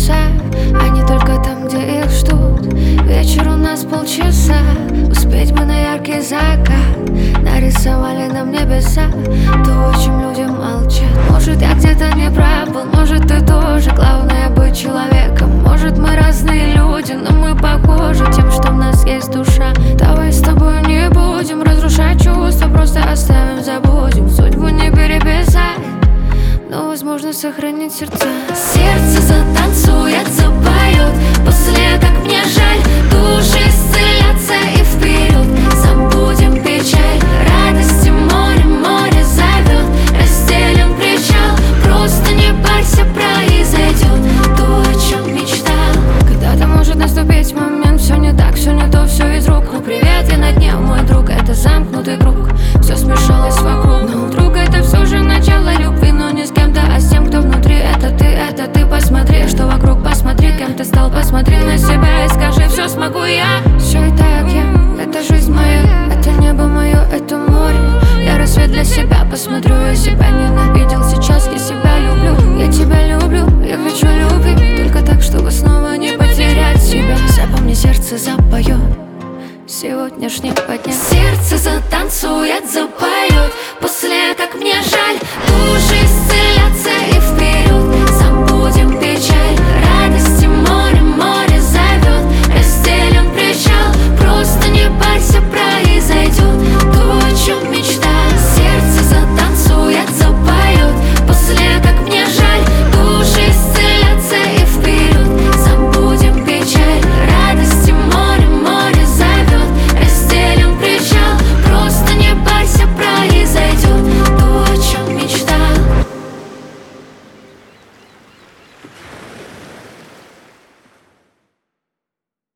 небеса, а не только там, где их ждут. Вечер у нас полчаса, успеть бы на яркий закат. Нарисовали нам небеса то, о чем люди молчат. Может, я где-то не прав был, может, ты тоже. Главное быть человеком. Может, мы разные люди, но мы похожи тем, что в нас есть душа. Давай с тобой не будем разрушать чувства, просто оставим, забудем. Судьбу не переписать, но возможно сохранить сердца. Сердце затанцует, запоет после, как мне жаль. Души исцелятся и вперед, забудем печаль. Радости море, море зовет, разделим причал. Просто не парься, произойдет то, о чем мечтал. Когда-то может наступить момент, все не так, все не то, все из рук. Ну привет, я на дне, мой друг, это замкнутый круг. Все смешалось вокруг, но вдруг это все же начало любви. Но не с кем-то, а с тем, кто внутри. Это ты, посмотри, что вокруг, посмотри, кем ты стал. Посмотри на себя и скажи, все смогу я. Все и так я, это жизнь моя, это небо мое, это море. Я рассвет для себя, посмотрю, я себя ненавидел. Сейчас я себя люблю, я тебя люблю, я хочу любви. Только так, чтобы снова не потерять себя. Запомни, сердце запоет сегодняшнего дня. Сердце затанцует, запоет